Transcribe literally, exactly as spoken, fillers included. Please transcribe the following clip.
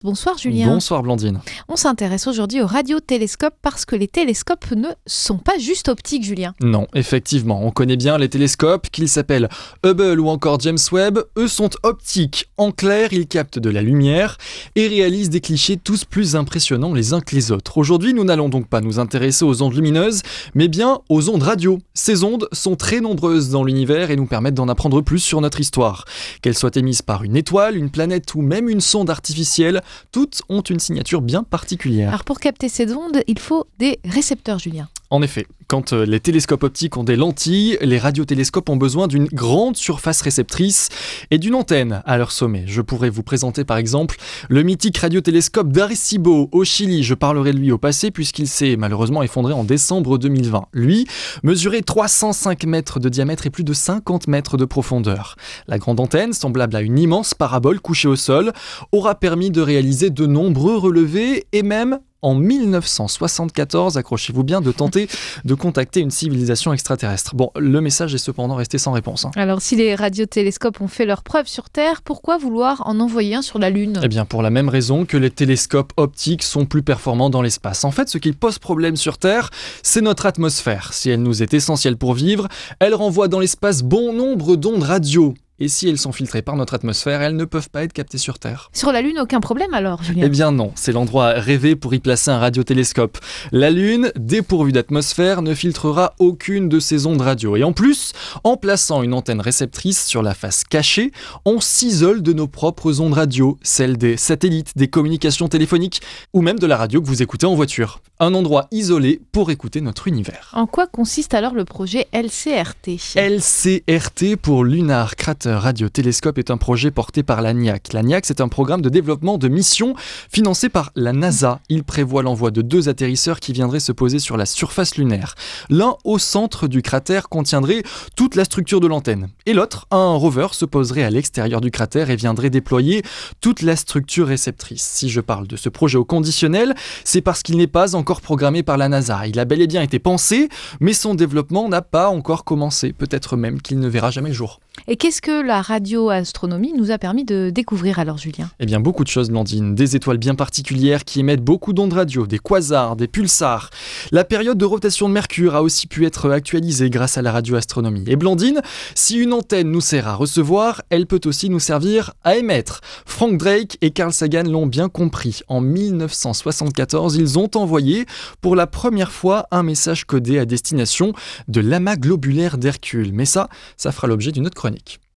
Bonsoir Julien. Bonsoir Blandine. On s'intéresse aujourd'hui aux radiotélescopes parce que les télescopes ne sont pas juste optiques, Julien. Non, effectivement, on connaît bien les télescopes, qu'ils s'appellent Hubble ou encore James Webb. Eux sont optiques. En clair, ils captent de la lumière et réalisent des clichés tous plus impressionnants les uns que les autres. Aujourd'hui, nous n'allons donc pas nous intéresser aux ondes lumineuses, mais bien aux ondes radio. Ces ondes sont très nombreuses dans l'univers et nous permettent d'en apprendre plus sur notre histoire. Qu'elles soient émises par une étoile, une planète ou même une sonde artificielle, toutes ont une signature bien particulière. Alors pour capter ces ondes, il faut des récepteurs, Julien. En effet, quand les télescopes optiques ont des lentilles, les radiotélescopes ont besoin d'une grande surface réceptrice et d'une antenne à leur sommet. Je pourrais vous présenter par exemple le mythique radiotélescope d'Arecibo au Chili. Je parlerai de lui au passé puisqu'il s'est malheureusement effondré en décembre deux mille vingt. Lui mesurait trois cent cinq mètres de diamètre et plus de cinquante mètres de profondeur. La grande antenne, semblable à une immense parabole couchée au sol, aura permis de réaliser de nombreux relevés et même en mille neuf cent soixante-quatorze, accrochez-vous bien, de tenter de contacter une civilisation extraterrestre. Bon, le message est cependant resté sans réponse. Hein. Alors, si les radiotélescopes ont fait leurs preuves sur Terre, pourquoi vouloir en envoyer un sur la Lune ? Eh bien, pour la même raison que les télescopes optiques sont plus performants dans l'espace. En fait, ce qui pose problème sur Terre, c'est notre atmosphère. Si elle nous est essentielle pour vivre, elle renvoie dans l'espace bon nombre d'ondes radio. Et si elles sont filtrées par notre atmosphère, elles ne peuvent pas être captées sur Terre. Sur la Lune, aucun problème alors, Julien ? Eh bien non, c'est l'endroit rêvé pour y placer un radiotélescope. La Lune, dépourvue d'atmosphère, ne filtrera aucune de ces ondes radio. Et en plus, en plaçant une antenne réceptrice sur la face cachée, on s'isole de nos propres ondes radio, celles des satellites, des communications téléphoniques ou même de la radio que vous écoutez en voiture. Un endroit isolé pour écouter notre univers. En quoi consiste alors le projet L C R T ? L C R T pour Lunar Crater Radiotélescope est un projet porté par l'A N I A C. L'A N I A C, c'est un programme de développement de missions financé par la NASA. Il prévoit l'envoi de deux atterrisseurs qui viendraient se poser sur la surface lunaire. L'un au centre du cratère contiendrait toute la structure de l'antenne. Et l'autre, un rover, se poserait à l'extérieur du cratère et viendrait déployer toute la structure réceptrice. Si je parle de ce projet au conditionnel, c'est parce qu'il n'est pas encore programmé par la NASA. Il a bel et bien été pensé, mais son développement n'a pas encore commencé. Peut-être même qu'il ne verra jamais le jour. Et qu'est-ce que la radioastronomie nous a permis de découvrir alors, Julien ? Eh bien, beaucoup de choses, Blandine. Des étoiles bien particulières qui émettent beaucoup d'ondes radio, des quasars, des pulsars. La période de rotation de Mercure a aussi pu être actualisée grâce à la radioastronomie. Et Blandine, si une antenne nous sert à recevoir, elle peut aussi nous servir à émettre. Frank Drake et Carl Sagan l'ont bien compris. En mille neuf cent soixante-quatorze, ils ont envoyé pour la première fois un message codé à destination de l'amas globulaire d'Hercule. Mais ça, ça fera l'objet d'une autre chronique.